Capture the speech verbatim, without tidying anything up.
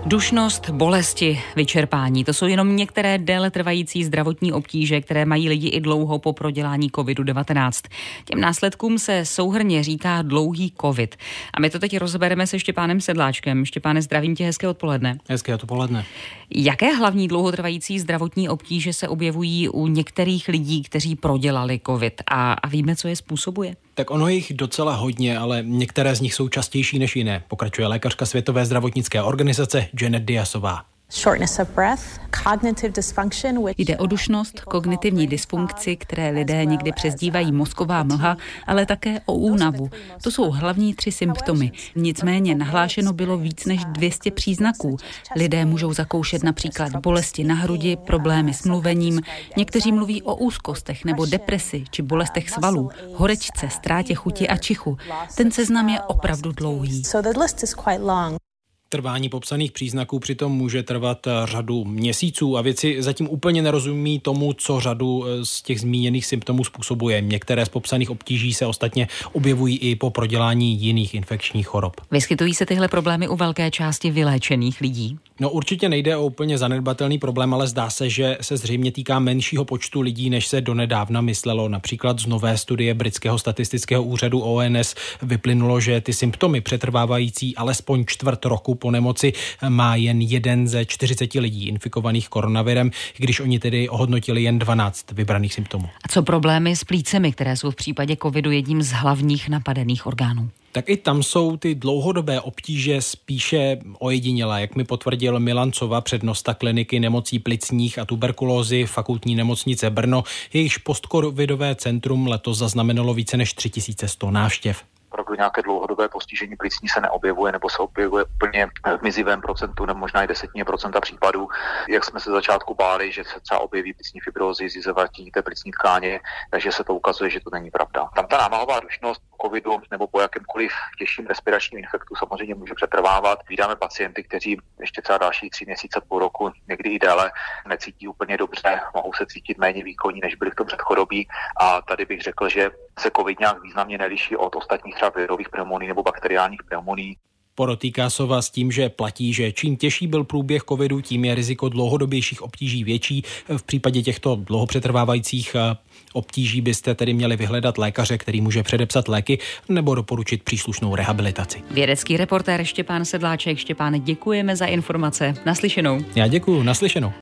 Dušnost, bolesti, vyčerpání, to jsou jenom některé déle trvající zdravotní obtíže, které mají lidi i dlouho po prodělání kovidu devatenáct. Těm následkům se souhrnně říká dlouhý covid. A my to teď rozbereme se Štěpánem Sedláčkem. Štěpáne, zdravím tě, hezké odpoledne. Hezké odpoledne. Jaké hlavní dlouhotrvající zdravotní obtíže se objevují u některých lidí, kteří prodělali covid? A, a víme, co je způsobuje? Tak ono je jich docela hodně, ale některé z nich jsou častější než jiné, pokračuje lékařka Světové zdravotnické organizace Janet Diasová. Jde o dušnost, kognitivní dysfunkci, které lidé někdy přezdívají mozková mlha, ale také o únavu. To jsou hlavní tři symptomy. Nicméně nahlášeno bylo víc než dvě stě příznaků. Lidé můžou zakoušet například bolesti na hrudi, problémy s mluvením. Někteří mluví o úzkostech nebo depresi či bolestech svalů, horečce, ztrátě chuti a čichu. Ten seznam je opravdu dlouhý. Trvání popsaných příznaků přitom může trvat řadu měsíců a vědci zatím úplně nerozumí tomu, co řadu z těch zmíněných symptomů způsobuje. Některé z popsaných obtíží se ostatně objevují i po prodělání jiných infekčních chorob. Vyskytují se tyhle problémy u velké části vyléčených lidí? No určitě nejde o úplně zanedbatelný problém, ale zdá se, že se zřejmě týká menšího počtu lidí, než se donedávna myslelo. Například z nové studie britského statistického úřadu O N S vyplynulo, že ty symptomy přetrvávající alespoň čtvrt roku po nemoci má jen jeden ze čtyřiceti lidí infikovaných koronavirem, když oni tedy ohodnotili jen dvanáct vybraných symptomů. A co problémy s plícemi, které jsou v případě covidu jedním z hlavních napadených orgánů? Tak i tam jsou ty dlouhodobé obtíže spíše ojedinělé, jak mi potvrdil Milan Cova, přednosta kliniky nemocí plicních a tuberkulózy Fakultní nemocnice Brno. Jejichž postcovidové centrum letos zaznamenalo více než tři tisíce sto návštěv. Opravdu nějaké dlouhodobé postižení plicní se neobjevuje nebo se objevuje úplně v mizivém procentu nebo možná i desetině procenta případů. Jak jsme se začátku báli, že se třeba objeví plicní fibrózy, zizevatí té plicní tkáně, takže se to ukazuje, že to není pravda. Tam ta námahová dušnost po covidu nebo po jakémkoliv těžším respiračním infektu samozřejmě může přetrvávat. Vídáme pacienty, kteří ještě třeba další tři měsíce, půl roku, někdy i déle, necítí úplně dobře, mohou se cítit méně výkonní, než byli v tom předchorobí. A tady bych řekl, že se covid nějak významně neliší od ostatních třeba virových pneumonií nebo bakteriálních pneumonií. Podotýká Sova s tím, že platí, že čím těžší byl průběh covidu, tím je riziko dlouhodobějších obtíží větší. V případě těchto dlouhopřetrvávajících obtíží byste tedy měli vyhledat lékaře, který může předepsat léky nebo doporučit příslušnou rehabilitaci. Vědecký reportér Štěpán Sedláček. Štěpáne, děkujeme za informace. Naslyšenou. Já děkuju, naslyšenou.